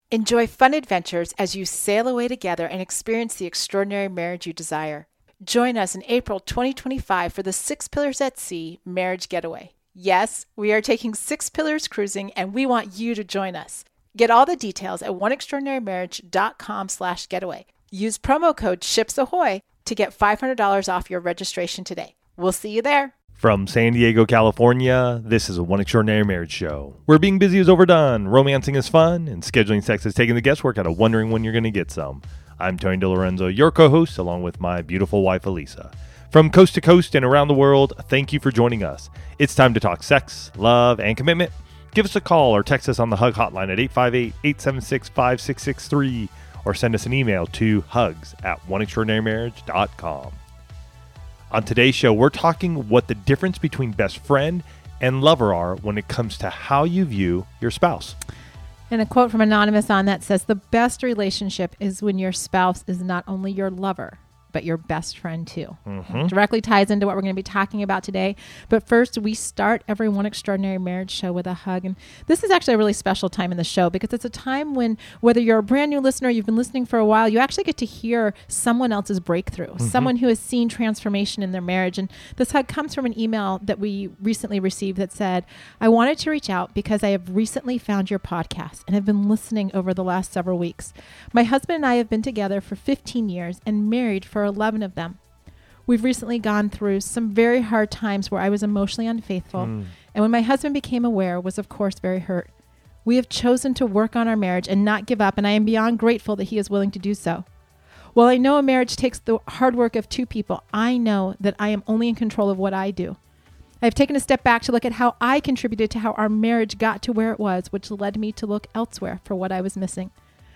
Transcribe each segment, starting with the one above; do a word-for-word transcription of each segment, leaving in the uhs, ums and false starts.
Enjoy fun adventures as you sail away together and experience the extraordinary marriage you desire. Join us in April twenty twenty-five for the Six Pillars at Sea Marriage Getaway. Yes, we are taking Six Pillars cruising, and we want you to join us. Get all the details at oneextraordinarymarriage.com slash getaway. Use promo code SHIPSAHOY to get five hundred dollars off your registration today. We'll see you there. From San Diego, California, this is a One Extraordinary Marriage show, where being busy is overdone, romancing is fun, and scheduling sex is taking the guesswork out of wondering when you're going to get some. I'm Tony DeLorenzo, your co-host, along with my beautiful wife, Elisa. From coast to coast and around the world, thank you for joining us. It's time to talk sex, love, and commitment. Give us a call or text us on the Hug hotline at eight five eight, eight seven six, five six six three or send us an email to hugs at one extraordinary marriage dot com. On today's show, we're talking what the difference between best friend and lover are when it comes to how you view your spouse. And a quote from Anonymous on that says, the best relationship is when your spouse is not only your lover, but your best friend too. Mm-hmm. Directly ties into what we're going to be talking about today. But first, we start every One Extraordinary Marriage show with a hug. And this is actually a really special time in the show because it's a time when, whether you're a brand new listener, you've been listening for a while, you actually get to hear someone else's breakthrough, mm-hmm. someone who has seen transformation in their marriage. And this hug comes from an email that we recently received that said, I wanted to reach out because I have recently found your podcast and have been listening over the last several weeks. My husband and I have been together for fifteen years and married for eleven of them. We've recently gone through some very hard times where I was emotionally unfaithful. Mm. And when my husband became aware, was of course very hurt. We have chosen to work on our marriage and not give up, and I am beyond grateful that he is willing to do so. While I know a marriage takes the hard work of two people, I know that I am only in control of what I do. I've taken a step back to look at how I contributed to how our marriage got to where it was, which led me to look elsewhere for what I was missing.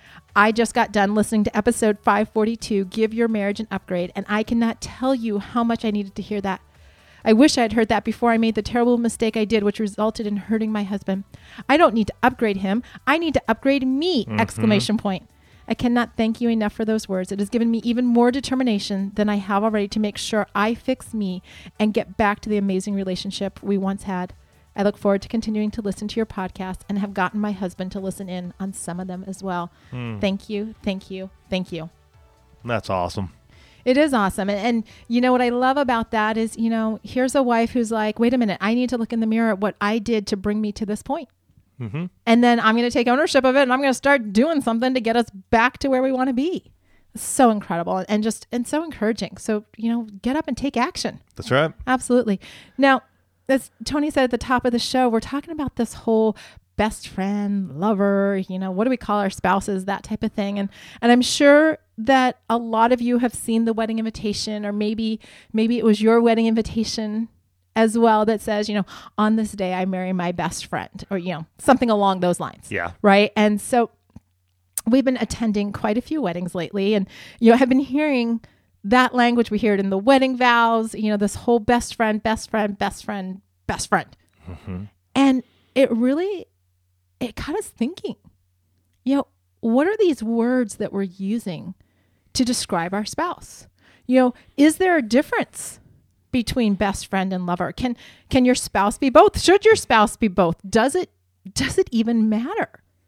I just got done listening to episode five forty-two, Give Your Marriage an Upgrade, and I cannot tell you how much I needed to hear that. I wish I had heard that before I made the terrible mistake I did, which resulted in hurting my husband. I don't need to upgrade him. I need to upgrade me, mm-hmm. exclamation point. I cannot thank you enough for those words. It has given me even more determination than I have already to make sure I fix me and get back to the amazing relationship we once had. I look forward to continuing to listen to your podcast and have gotten my husband to listen in on some of them as well. Mm. Thank you, thank you, thank you. That's awesome. It is awesome. And, and you know what I love about that is, you know, here's a wife who's like, wait a minute, I need to look in the mirror at what I did to bring me to this point. Mm-hmm. And then I'm going to take ownership of it and I'm going to start doing something to get us back to where we want to be. It's so incredible and just, and so encouraging. So, you know, get up and take action. That's right. Absolutely. Now, as Tony said at the top of the show, we're talking about this whole best friend, lover, you know, what do we call our spouses, that type of thing. And and I'm sure that a lot of you have seen the wedding invitation, or maybe maybe it was your wedding invitation as well that says, you know, on this day I marry my best friend, or, you know, something along those lines. Yeah. Right. And so we've been attending quite a few weddings lately, and, you know, have been hearing that language. We hear it in the wedding vows, you know, this whole best friend, best friend, best friend, best friend. Mm-hmm. And it really, it got us thinking, you know, what are these words that we're using to describe our spouse? You know, is there a difference between best friend and lover? Can, can your spouse be both? Should your spouse be both? Does it, does it even matter?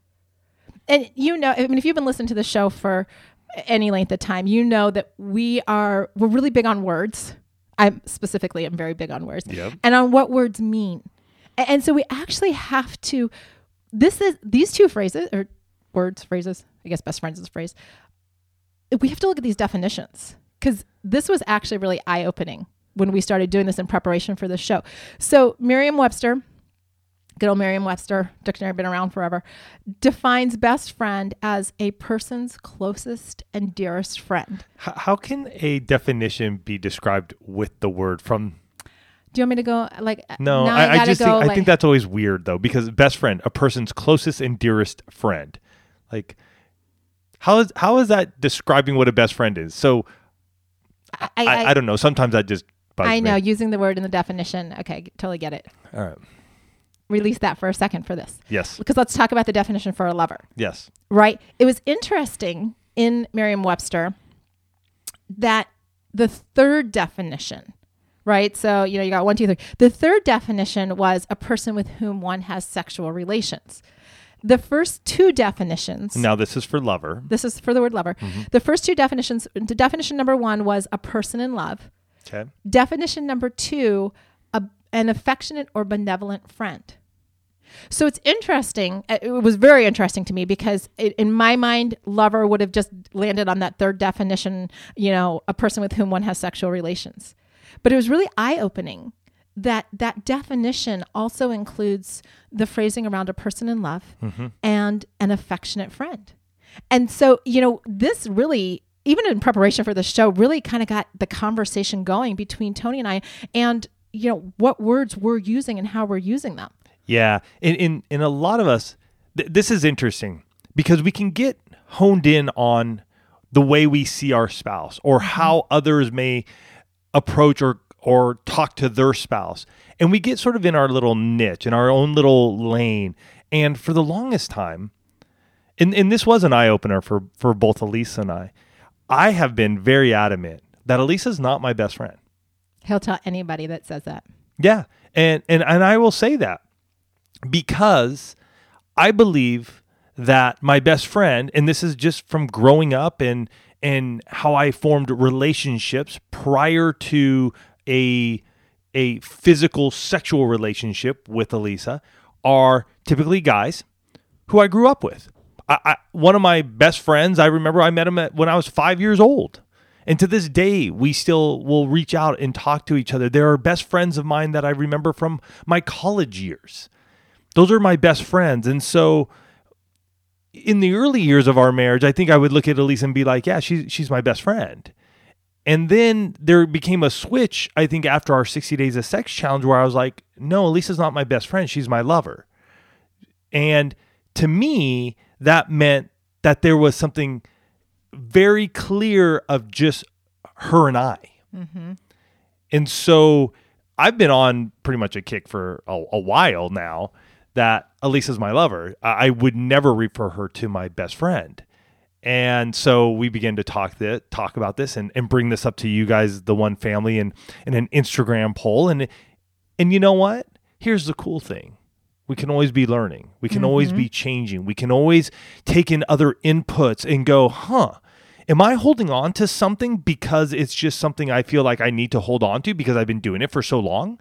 And you know, I mean, if you've been listening to the show for any length of time, you know that we are, we're really big on words. I specifically am very big on words yep. and on what words mean. And, and so we actually have to, this is, these two phrases or words, phrases, I guess best friends is a phrase. We have to look at these definitions because this was actually really eye-opening when we started doing this in preparation for the show. So Merriam-Webster, good old Merriam-Webster dictionary, been around forever, defines best friend as a person's closest and dearest friend. How, how can a definition be described with the word from? Do you want me to go like? No, I, I, I just think, like, I think that's always weird though, because best friend, a person's closest and dearest friend. Like, how is how is that describing what a best friend is? So, I I, I, I don't know. Sometimes that just bugs I know me. Using the word in the definition. Okay, totally get it. All right. Release that for a second for this. Yes. Because let's talk about the definition for a lover. Yes. Right? It was interesting in Merriam-Webster that the third definition, right? So, you know, you got one, two, three. The third definition was a person with whom one has sexual relations. The first two definitions. Now, this is for lover. This is for the word lover. Mm-hmm. The first two definitions, the definition number one was a person in love. Okay. Definition number two, a, an affectionate or benevolent friend. So it's interesting. It was very interesting to me because it, in my mind, lover would have just landed on that third definition, you know, a person with whom one has sexual relations. But it was really eye-opening that that definition also includes the phrasing around a person in love mm-hmm. and an affectionate friend. And so, you know, this really, even in preparation for the show, really kind of got the conversation going between Tony and I and, you know, what words we're using and how we're using them. Yeah. In, in, in a lot of us, th- this is interesting because we can get honed in on the way we see our spouse or mm-hmm. how others may approach or, or talk to their spouse. And we get sort of in our little niche, in our own little lane. And for the longest time, and, and this was an eye-opener for, for both Elisa and I, I have been very adamant that Elisa's not my best friend. He'll tell anybody that says that. Yeah. And, and, and I will say that. Because I believe that my best friend, and this is just from growing up and and how I formed relationships prior to a a physical sexual relationship with Elisa, are typically guys who I grew up with. I, I, one of my best friends, I remember I met him at, when I was five years old. And to this day, we still will reach out and talk to each other. There are best friends of mine that I remember from my college years. Those are my best friends. And so in the early years of our marriage, I think I would look at Elisa and be like, yeah, she's, she's my best friend. And then there became a switch, I think, after our sixty days of sex challenge where I was like, no, Elisa's not my best friend. She's my lover. And to me, that meant that there was something very clear of just her and I. Mm-hmm. And so I've been on pretty much a kick for a, a while now that Elisa's my lover. I would never refer her to my best friend. And so we began to talk that talk about this and, and bring this up to you guys, the One Family, and in an Instagram poll. And and you know what? Here's the cool thing. We can always be learning. We can mm-hmm. always be changing. We can always take in other inputs and go, huh, am I holding on to something because it's just something I feel like I need to hold on to because I've been doing it for so long?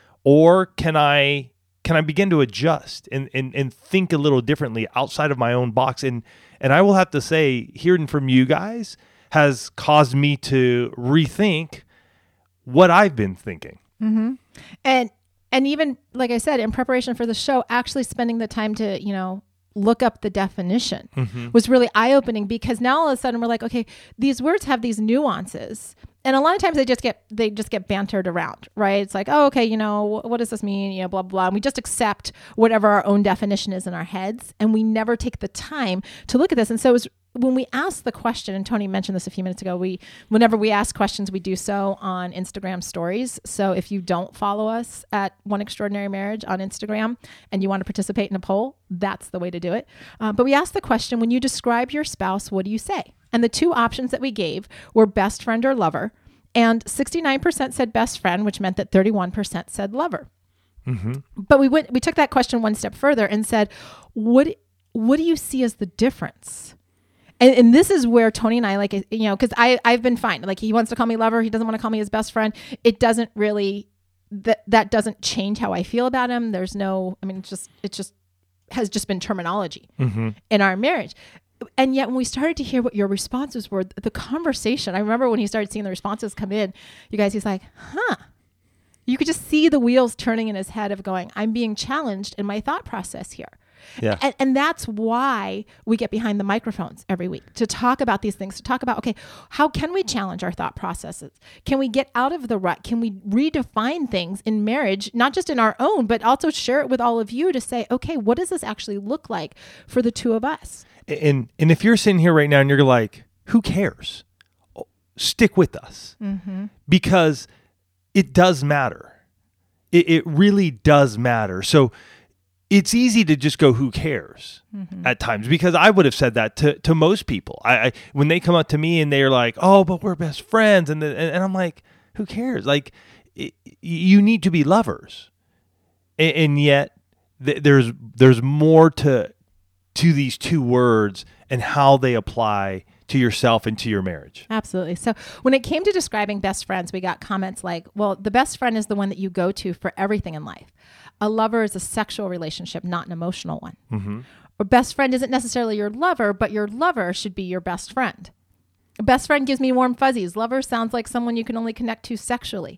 Or can I can I begin to adjust and, and, and think a little differently outside of my own box? And and I will have to say, hearing from you guys has caused me to rethink what I've been thinking. Mm-hmm. And and even, like I said, in preparation for the show, actually spending the time to, you know, look up the definition mm-hmm. was really eye-opening because now all of a sudden we're like, okay, these words have these nuances. And a lot of times they just get they just get bantered around, right? It's like, oh, okay, you know, what does this mean? You know, blah, blah, blah. And we just accept whatever our own definition is in our heads. And we never take the time to look at this. And so it was when we asked the question, and Tony mentioned this a few minutes ago, we whenever we ask questions, we do so on Instagram stories. So if you don't follow us at One Extraordinary Marriage on Instagram and you want to participate in a poll, that's the way to do it. Uh, but we asked the question, when you describe your spouse, what do you say? And the two options that we gave were best friend or lover. And sixty-nine percent said best friend, which meant that thirty-one percent said lover. Mm-hmm. But we went, we took that question one step further and said, what, what do you see as the difference? And, and this is where Tony and I, like, you know, because I I've been fine. Like, he wants to call me lover. He doesn't want to call me his best friend. It doesn't really, that that doesn't change how I feel about him. There's no, I mean, it's just, it just has just been terminology mm-hmm. in our marriage. And yet when we started to hear what your responses were, the conversation, I remember when he started seeing the responses come in, you guys, he's like, huh. You could just see the wheels turning in his head of going, I'm being challenged in my thought process here. Yeah. And, and that's why we get behind the microphones every week to talk about these things, to talk about, okay, how can we challenge our thought processes? Can we get out of the rut? Can we redefine things in marriage, not just in our own, but also share it with all of you to say, okay, what does this actually look like for the two of us? And and if you're sitting here right now and you're like, who cares? Stick with us mm-hmm. because it does matter. It, it really does matter. So it's easy to just go, who cares mm-hmm. at times, because I would have said that to, to most people. I, I when they come up to me and they're like, oh, but we're best friends. And, the, and, and I'm like, who cares? Like, it, you need to be lovers. And, and yet th- there's, there's more to, to these two words and how they apply to yourself and to your marriage. Absolutely. So when it came to describing best friends, we got comments like, well, the best friend is the one that you go to for everything in life. A lover is a sexual relationship, not an emotional one. Mm-hmm. Or best friend isn't necessarily your lover, but your lover should be your best friend. Best friend gives me warm fuzzies. Lover sounds like someone you can only connect to sexually.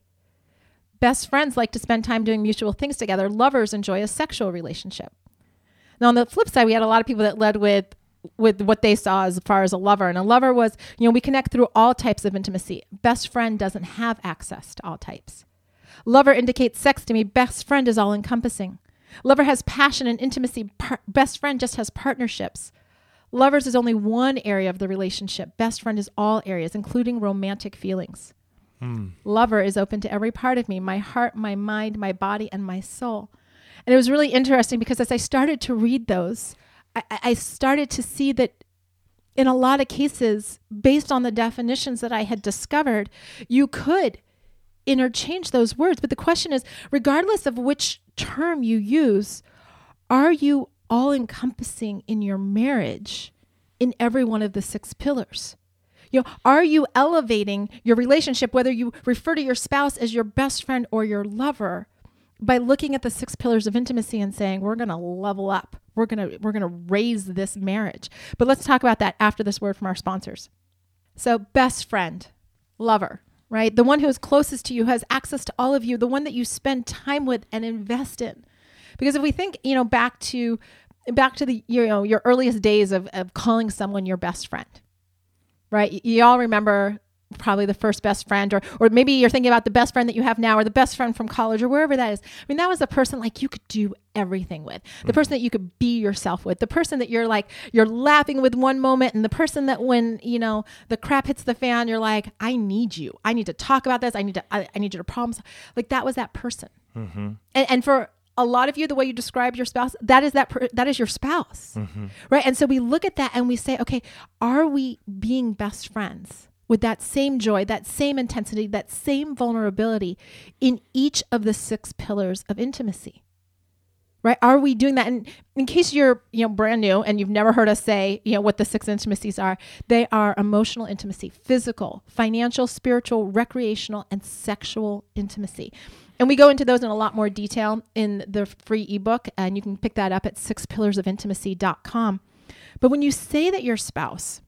Best friends like to spend time doing mutual things together. Lovers enjoy a sexual relationship. Now, on the flip side, we had a lot of people that led with with what they saw as far as a lover. And a lover was, you know, we connect through all types of intimacy. Best friend doesn't have access to all types. Lover indicates sex to me. Best friend is all encompassing. Lover has passion and intimacy. Par- best friend just has partnerships. Lovers is only one area of the relationship. Best friend is all areas, including romantic feelings. Mm. Lover is open to every part of me, my heart, my mind, my body, and my soul. And it was really interesting because as I started to read those, I, I started to see that in a lot of cases, based on the definitions that I had discovered, you could interchange those words. But the question is, regardless of which term you use, are you all encompassing in your marriage in every one of the six pillars? You know, are you elevating your relationship, whether you refer to your spouse as your best friend or your lover, by looking at the six pillars of intimacy and saying, we're going to level up. We're going to, we're going to raise this marriage. But let's talk about that after this word from our sponsors. So best friend, lover, right? The one who is closest to you, who has access to all of you, the one that you spend time with and invest in. Because if we think, you know, back to, back to the, you know, your earliest days of, of calling someone your best friend, right? You, you all remember probably the first best friend, or or maybe you're thinking about the best friend that you have now, or the best friend from college, or wherever that is. I mean, that was the person like you could do everything with, the person that you could be yourself with, the person that you're like, you're laughing with one moment, and the person that when, you know, the crap hits the fan, you're like, I need you. I need to talk about this. I need to, I, I need you to problem solve. Like that was that person. Mm-hmm. And, and for a lot of you, the way you describe your spouse, that is that, per, that is your spouse. Mm-hmm. Right. And so we look at that and we say, okay, are we being best friends with that same joy, that same intensity, that same vulnerability in each of the six pillars of intimacy, right? Are we doing that? And in case you're, you know, brand new and you've never heard us say, you know, what the six intimacies are, they are emotional intimacy, physical, financial, spiritual, recreational, and sexual intimacy. And we go into those in a lot more detail in the free ebook, and you can pick that up at six pillars of intimacy dot com. But when you say that your spouse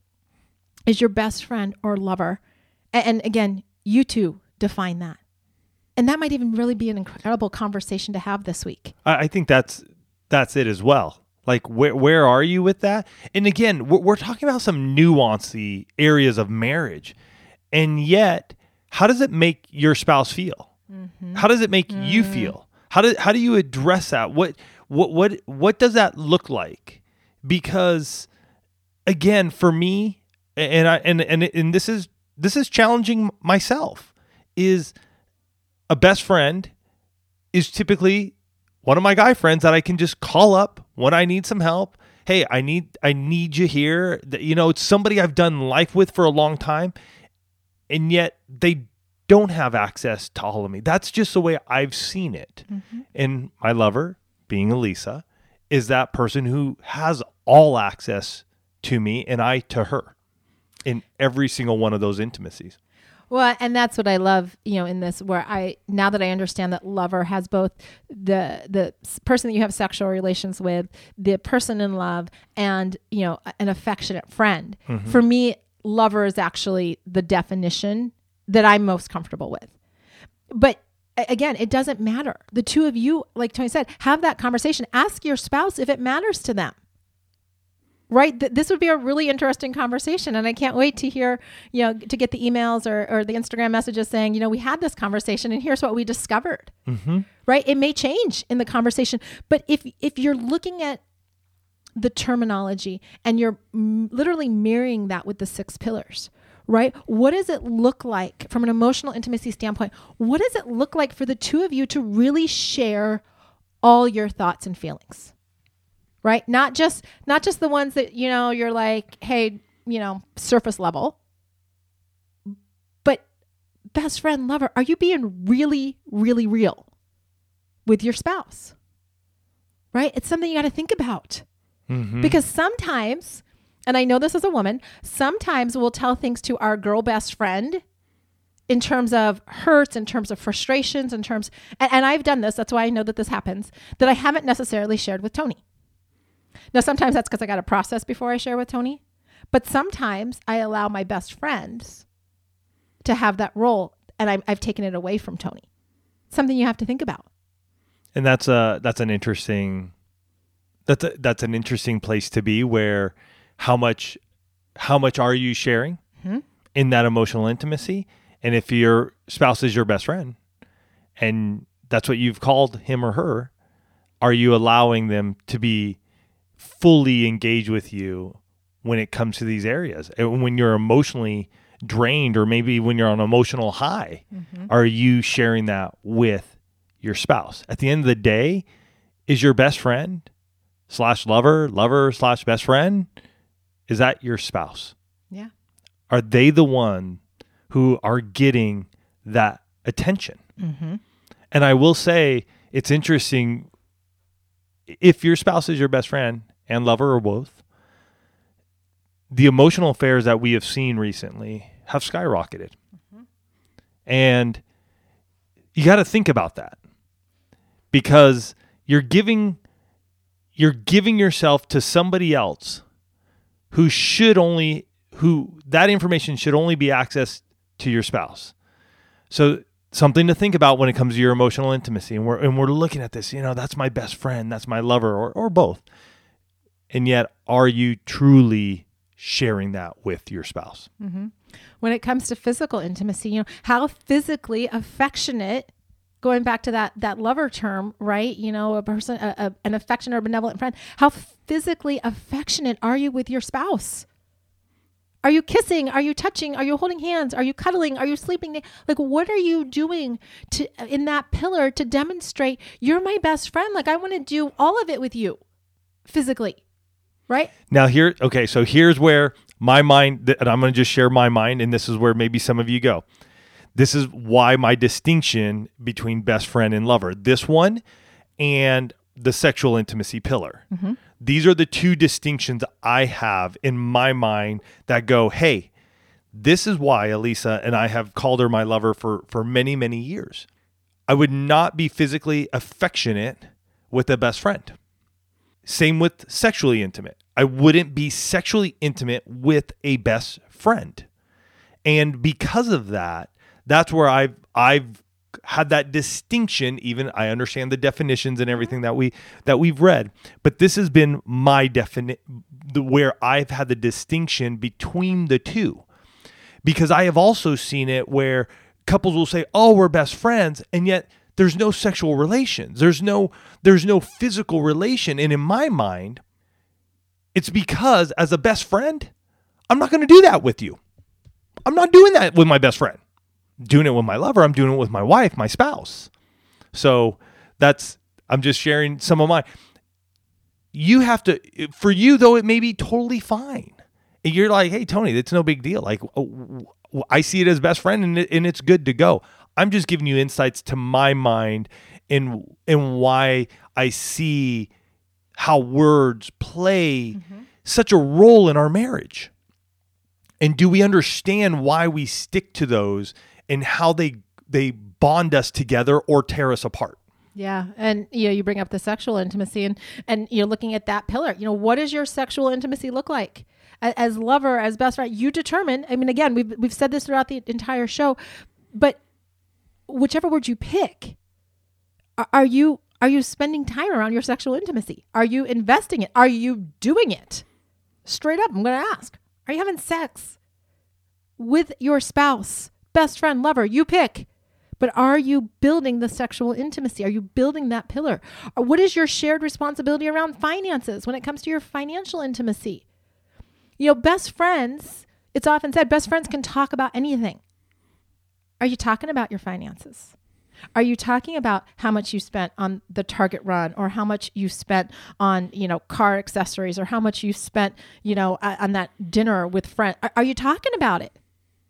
is your best friend or lover, and, and again, you two define that. And that might even really be an incredible conversation to have this week. I think that's that's it as well. Like, where where are you with that? And again, we're, we're talking about some nuancy areas of marriage. And yet, how does it make your spouse feel? Mm-hmm. How does it make mm. you feel? How do how do you address that? What what what what does that look like? Because again, for me, and I and and and this is this is challenging myself, is a best friend is typically one of my guy friends that I can just call up when I need some help. Hey, I need I need you here. You know, it's somebody I've done life with for a long time, and yet they don't have access to all of me. That's just the way I've seen it. Mm-hmm. And my lover, being Elisa, is that person who has all access to me and I to her in every single one of those intimacies. Well, and that's what I love, you know, in this, where I, now that I understand that lover has both the the person that you have sexual relations with, the person in love, and, you know, an affectionate friend. Mm-hmm. For me, lover is actually the definition that I'm most comfortable with. But again, it doesn't matter. The two of you, like Tony said, have that conversation. Ask your spouse if it matters to them. Right? Th- this would be a really interesting conversation. And I can't wait to hear, you know, to get the emails or, or the Instagram messages saying, you know, we had this conversation and here's what we discovered. Mm-hmm. Right? It may change in the conversation. But if if you're looking at the terminology and you're m- literally mirroring that with the six pillars, right? What does it look like from an emotional intimacy standpoint? What does it look like for the two of you to really share all your thoughts and feelings? Right? Not just, not just the ones that, you know, you're like, hey, you know, surface level, but best friend, lover, are you being really, really real with your spouse? Right? It's something you got to think about. Mm-hmm. Because sometimes, and I know this as a woman, sometimes we'll tell things to our girl best friend in terms of hurts, in terms of frustrations, in terms, and, and I've done this, that's why I know that this happens, that I haven't necessarily shared with Tony. Now, sometimes that's because I got to process before I share with Tony, but sometimes I allow my best friends to have that role, and I've, I've taken it away from Tony. Something you have to think about. And that's a, that's an interesting, that's a, that's an interesting place to be, where how much, how much are you sharing mm-hmm. in that emotional intimacy? And if your spouse is your best friend and that's what you've called him or her, are you allowing them to be fully engaged with you when it comes to these areas? And when you're emotionally drained, or maybe when you're on an emotional high, mm-hmm. are you sharing that with your spouse? At the end of the day, is your best friend slash lover, lover slash best friend, is that your spouse? Yeah. Are they the one who are getting that attention? Mm-hmm. And I will say, it's interesting, if your spouse is your best friend and lover or both, the emotional affairs that we have seen recently have skyrocketed. Mm-hmm. And you got to think about that, because you're giving you're giving yourself to somebody else who should only who that information should only be accessed to your spouse. So something to think about when it comes to your emotional intimacy. And we're and we're looking at this, you know, that's my best friend, that's my lover, or or both. And yet, are you truly sharing that with your spouse? Mm-hmm. When it comes to physical intimacy, you know, how physically affectionate, going back to that that lover term, right? You know, a person, a, a, an affectionate or benevolent friend, how physically affectionate are you with your spouse? Are you kissing? Are you touching? Are you holding hands? Are you cuddling? Are you sleeping? Like, what are you doing to in that pillar to demonstrate you're my best friend? Like, I want to do all of it with you physically, right? Now here, okay, so here's where my mind, and I'm going to just share my mind, and this is where maybe some of you go. This is why my distinction between best friend and lover, this one and the sexual intimacy pillar. Mm-hmm. These are the two distinctions I have in my mind that go, hey, this is why Elisa and I have called her my lover for, for many, many years. I would not be physically affectionate with a best friend. Same with sexually intimate. I wouldn't be sexually intimate with a best friend. And because of that, that's where I've, I've had that distinction. Even I understand the definitions and everything that we that we've read, but this has been my defini- the where I've had the distinction between the two, because I have also seen it where couples will say, "Oh, we're best friends," and yet there's no sexual relations. There's no there's no physical relation, and in my mind, it's because as a best friend, I'm not going to do that with you. I'm not doing that with my best friend. Doing it with my lover, I'm doing it with my wife, my spouse. So that's, I'm just sharing some of my, you have to, for you though, it may be totally fine. And you're like, hey, Tony, it's no big deal. Like, I see it as best friend and, it, and it's good to go. I'm just giving you insights to my mind and, and why I see how words play mm-hmm. such a role in our marriage. And do we understand why we stick to those and how they they bond us together or tear us apart? Yeah. And, you know, you bring up the sexual intimacy and, and you're looking at that pillar. You know, what does your sexual intimacy look like? As lover, as best friend, you determine. I mean, again, we've, we've said this throughout the entire show, but whichever word you pick, are, are you are you spending time around your sexual intimacy? Are you investing it? Are you doing it? Straight up, I'm going to ask. Are you having sex with your spouse, best friend, lover? You pick. But are you building the sexual intimacy? Are you building that pillar? Or what is your shared responsibility around finances when it comes to your financial intimacy? You know, best friends, it's often said, best friends can talk about anything. Are you talking about your finances? Are you talking about how much you spent on the Target run, or how much you spent on, you know, car accessories, or how much you spent, you know, on that dinner with friends? Are, are you talking about it?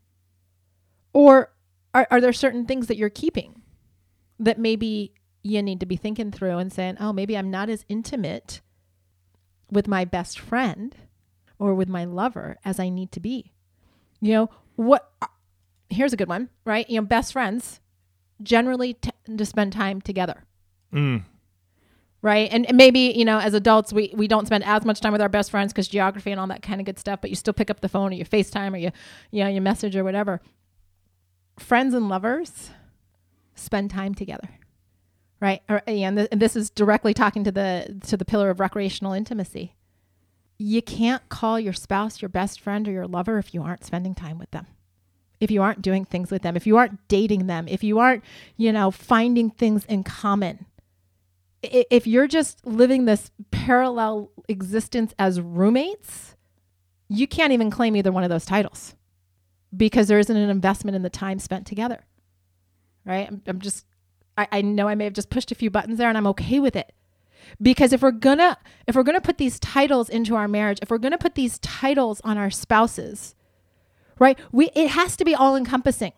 Or are, are there certain things that you're keeping that maybe you need to be thinking through and saying, oh, maybe I'm not as intimate with my best friend or with my lover as I need to be. You know, what, here's a good one, right? You know, best friends generally tend to spend time together. Mm. Right. And, and maybe, you know, as adults, we, we don't spend as much time with our best friends because geography and all that kind of good stuff, but you still pick up the phone or you FaceTime or you, you know, you message or whatever. Friends and lovers spend time together. Right. Or, and, th- and this is directly talking to the, to the pillar of recreational intimacy. You can't call your spouse your best friend or your lover if you aren't spending time with them. If you aren't doing things with them, if you aren't dating them, if you aren't, you know, finding things in common. If you're just living this parallel existence as roommates, you can't even claim either one of those titles because there isn't an investment in the time spent together, right? I'm, I'm just, I, I know I may have just pushed a few buttons there and I'm okay with it because if we're gonna, if we're gonna put these titles into our marriage, if we're gonna put these titles on our spouses, right? We, it has to be all encompassing.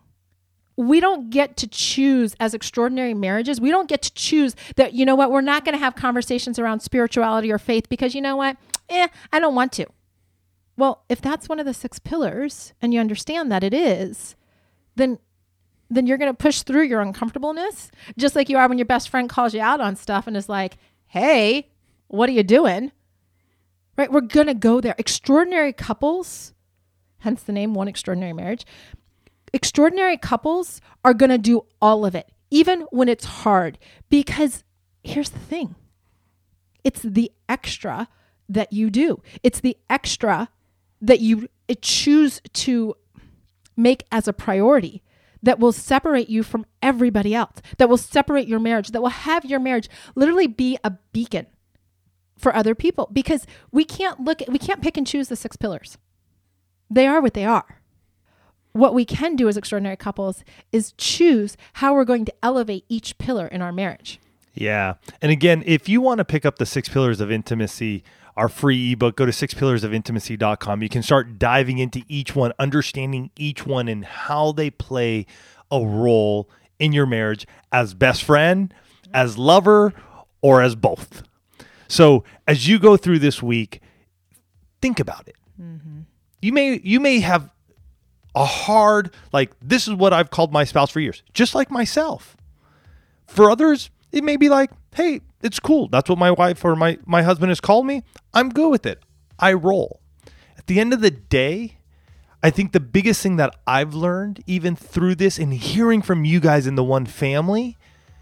We don't get to choose as extraordinary marriages. We don't get to choose that, you know what, we're not going to have conversations around spirituality or faith because you know what, eh, I don't want to. Well, if that's one of the six pillars and you understand that it is, then, then you're going to push through your uncomfortableness just like you are when your best friend calls you out on stuff and is like, hey, what are you doing? Right? We're going to go there. Extraordinary couples, hence the name One Extraordinary Marriage. Extraordinary couples are going to do all of it, even when it's hard, because here's the thing. It's the extra that you do. It's the extra that you choose to make as a priority that will separate you from everybody else, that will separate your marriage, that will have your marriage literally be a beacon for other people, because we can't look at, we can't pick and choose the six pillars. They are what they are. What we can do as extraordinary couples is choose how we're going to elevate each pillar in our marriage. Yeah. And again, if you want to pick up the Six Pillars of Intimacy, our free ebook, go to six pillars of intimacy dot com. You can start diving into each one, understanding each one and how they play a role in your marriage as best friend, as lover, or as both. So as you go through this week, think about it. Mm-hmm. You may, you may have a hard, like, this is what I've called my spouse for years, just like myself. For others, it may be like, hey, it's cool. That's what my wife or my, my husband has called me. I'm good with it. I roll. At the end of the day, I think the biggest thing that I've learned, even through this and hearing from you guys in the One Family,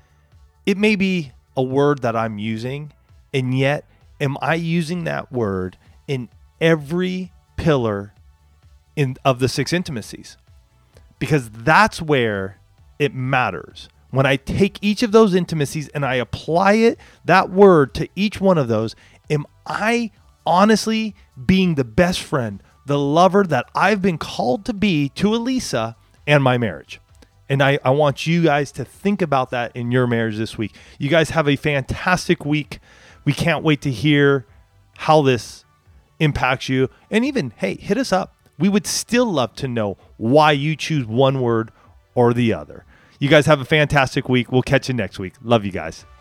it may be a word that I'm using, and yet am I using that word in every pillar in of the six intimacies? Because that's where it matters. When I take each of those intimacies and I apply it, that word to each one of those, am I honestly being the best friend, the lover that I've been called to be to Elisa and my marriage? And I, I want you guys to think about that in your marriage this week. You guys have a fantastic week. We can't wait to hear how this impacts you. And even, hey, hit us up. We would still love to know why you choose one word or the other. You guys have a fantastic week. We'll catch you next week. Love you guys.